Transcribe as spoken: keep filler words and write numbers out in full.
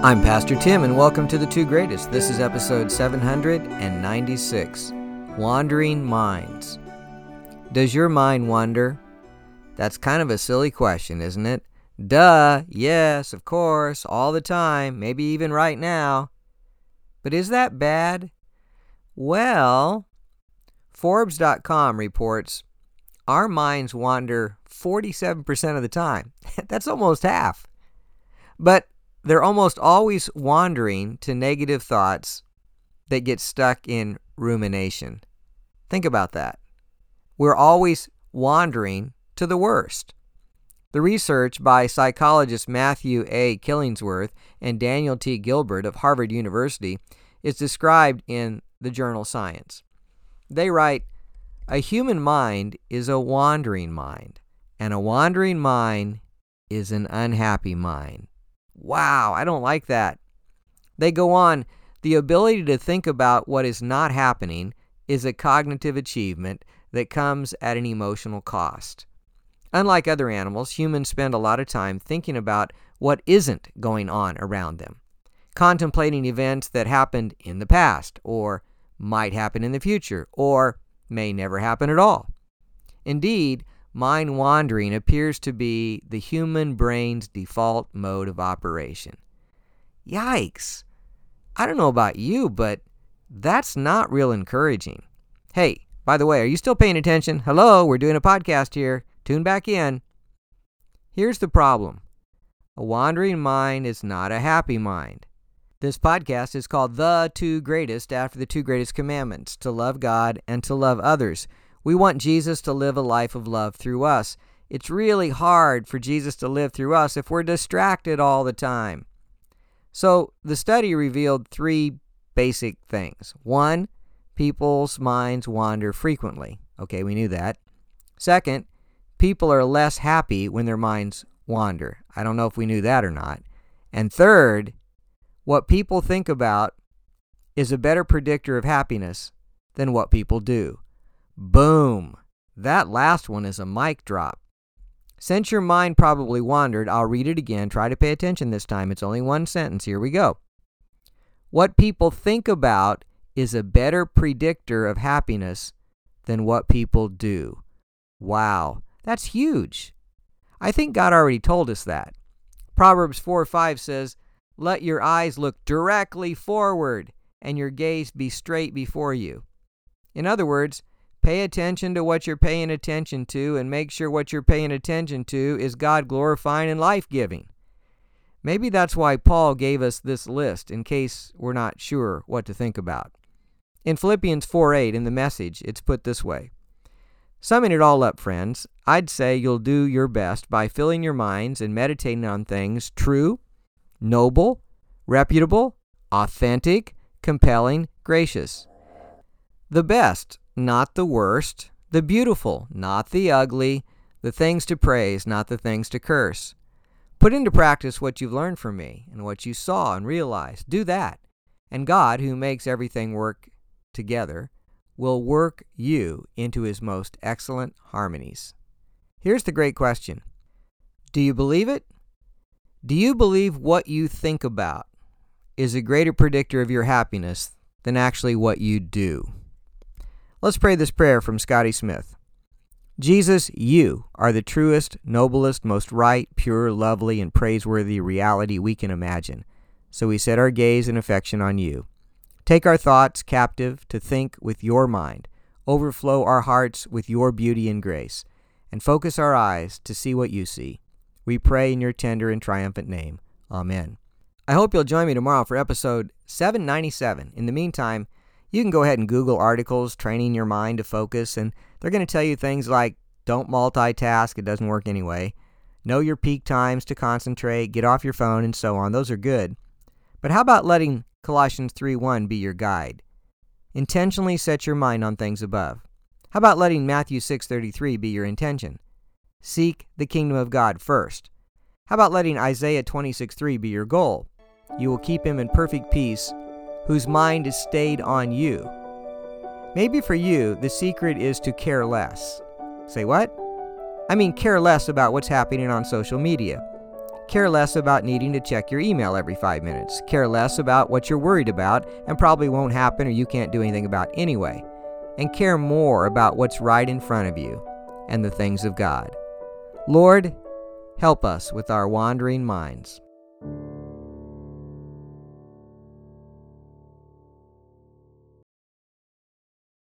I'm Pastor Tim, and welcome to The Two Greatest. This is episode seven hundred ninety-six, Wandering Minds. Does your mind wander? That's kind of a silly question, isn't it? Duh, yes, of course, all the time, maybe even right now. But is that bad? Well, Forbes dot com reports our minds wander forty-seven percent of the time. That's almost half. But they're almost always wandering to negative thoughts that get stuck in rumination. Think about that. We're always wandering to the worst. The research by psychologists Matthew A. Killingsworth and Daniel T. Gilbert of Harvard University is described in the journal Science. They write, "A human mind is a wandering mind, and a wandering mind is an unhappy mind." Wow, I don't like that. They go on, "The ability to think about what is not happening is a cognitive achievement that comes at an emotional cost. Unlike other animals, humans spend a lot of time thinking about what isn't going on around them, contemplating events that happened in the past, or might happen in the future, or may never happen at all. Indeed, mind wandering appears to be the human brain's default mode of operation." Yikes! I don't know about you, but that's not real encouraging. Hey, by the way, are you still paying attention? Hello, we're doing a podcast here. Tune back in. Here's the problem. A wandering mind is not a happy mind. This podcast is called The Two Greatest after the two greatest commandments, to love God and to love others. We want Jesus to live a life of love through us. It's really hard for Jesus to live through us if we're distracted all the time. So the study revealed three basic things. One, people's minds wander frequently. Okay, we knew that. Second, people are less happy when their minds wander. I don't know if we knew that or not. And third, what people think about is a better predictor of happiness than what people do. Boom! That last one is a mic drop. Since your mind probably wandered, I'll read it again. Try to pay attention this time. It's only one sentence. Here we go. What people think about is a better predictor of happiness than what people do. Wow, that's huge. I think God already told us that. Proverbs four five says, "Let your eyes look directly forward and your gaze be straight before you." In other words, pay attention to what you're paying attention to and make sure what you're paying attention to is God-glorifying and life-giving. Maybe that's why Paul gave us this list in case we're not sure what to think about. In Philippians four eight in the Message, it's put this way. Summing it all up, friends, I'd say you'll do your best by filling your minds and meditating on things true, noble, reputable, authentic, compelling, gracious. The best, not the worst, the beautiful, not the ugly, the things to praise, not the things to curse. Put into practice what you've learned from me and what you saw and realized. Do that. And God, who makes everything work together, will work you into his most excellent harmonies. Here's the great question. Do you believe it? Do you believe what you think about is a greater predictor of your happiness than actually what you do? Let's pray this prayer from Scotty Smith. Jesus, you are the truest, noblest, most right, pure, lovely, and praiseworthy reality we can imagine. So we set our gaze and affection on you. Take our thoughts captive to think with your mind. Overflow our hearts with your beauty and grace. And focus our eyes to see what you see. We pray in your tender and triumphant name. Amen. I hope you'll join me tomorrow for episode seven ninety-seven. In the meantime, you can go ahead and Google articles, training your mind to focus, and they're going to tell you things like, don't multitask, it doesn't work anyway. Know your peak times to concentrate, get off your phone, and so on. Those are good. But how about letting Colossians three one be your guide? Intentionally set your mind on things above. How about letting Matthew six thirty-three be your intention? Seek the kingdom of God first. How about letting Isaiah twenty-six three be your goal? You will keep him in perfect peace, whose mind is stayed on you. Maybe for you, the secret is to care less. Say what? I mean care less about what's happening on social media. Care less about needing to check your email every five minutes. Care less about what you're worried about and probably won't happen or you can't do anything about anyway. And care more about what's right in front of you and the things of God. Lord, help us with our wandering minds.